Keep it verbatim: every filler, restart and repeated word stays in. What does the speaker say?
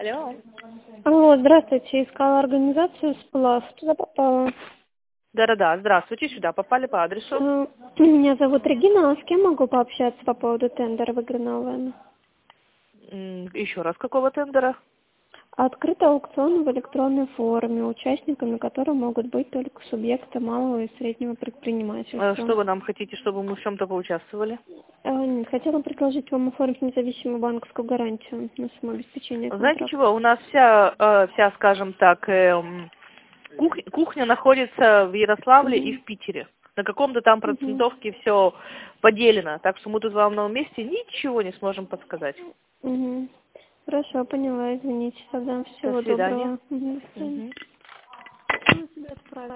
Алло. Алло, здравствуйте. Искала организацию «Сплав». Туда попала. Да-да-да, здравствуйте, сюда попали по адресу. Э, Меня зовут Регина. А с кем могу пообщаться по поводу тендера выигранного? М, Еще раз, какого тендера? Открытый аукцион в электронной форме, участниками которого могут быть только субъекты малого и среднего Э, предпринимательства. Что вы нам хотите, чтобы мы в чем-то поучаствовали? Э, Хотела предложить вам оформить независимую банковскую гарантию на самообеспечение Знаете контракта. чего, у нас вся, э, вся скажем так, эм, кух- кухня находится в Ярославле и Угу. в Питере. На каком-то там Угу. процентовке все поделено, так что мы тут вам на месте ничего не сможем подсказать. Угу. Хорошо, поняла, извините. Тогда До всего свидания. доброго. Мгм, до свидания. Мгм. Ну, себя отправить.